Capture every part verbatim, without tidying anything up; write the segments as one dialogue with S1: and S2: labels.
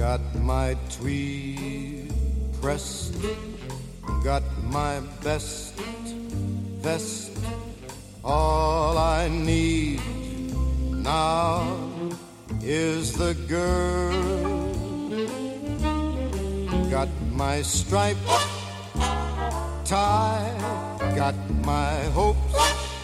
S1: Got my tweed pressed, got my best vest. All I need now is the girl. Got my striped tie, got my hopes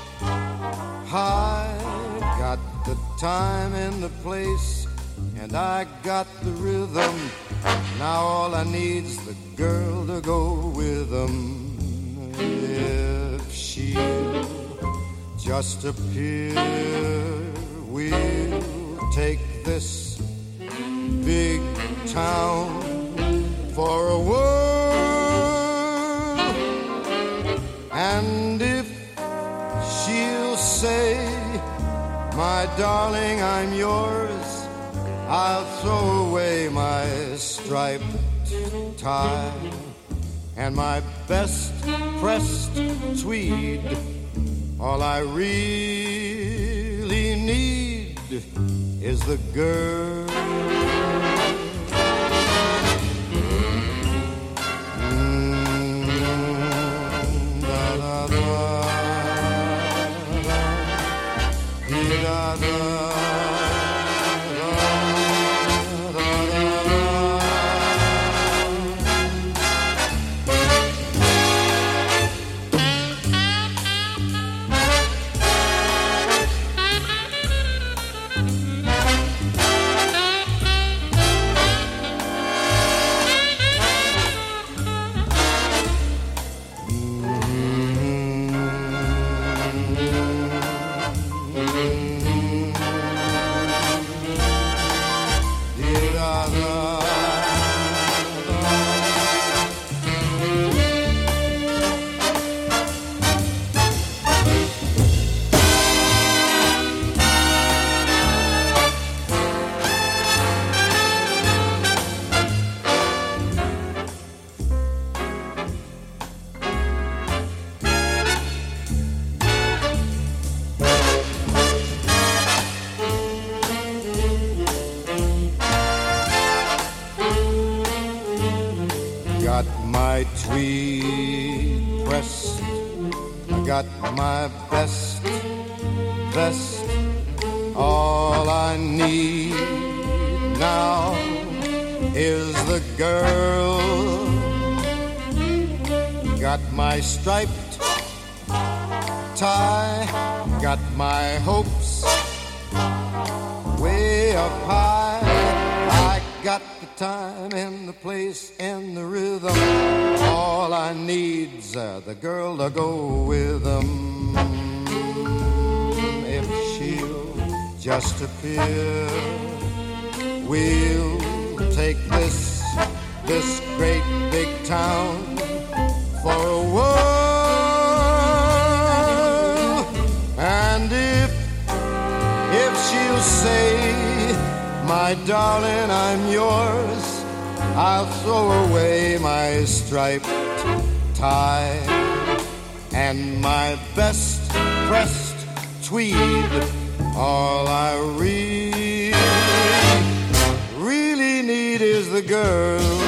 S1: high, got the time and the place, and I got the rhythm. Now all I need's the girl to go with them. If she'll just appear, we'll take this big town for a whirl. And if she'll say, my darling, I'm yours, I'll throw away my striped tie and my best pressed tweed. All I really need is the girl. Mm, da, da, da, da, da, da. Got my tweed pressed, I got my best vest. All I need now is the girl. Got my striped tie, got my hopes way up high. I got the time and the place and the rhythm. All I need's uh, the girl to go with them. If she'll just appear, we'll take this, this great big town for a whirl. And if, if she'll say, my darling, I'm yours, I'll throw away my striped tie and my best pressed tweed. All I really, really need is the girl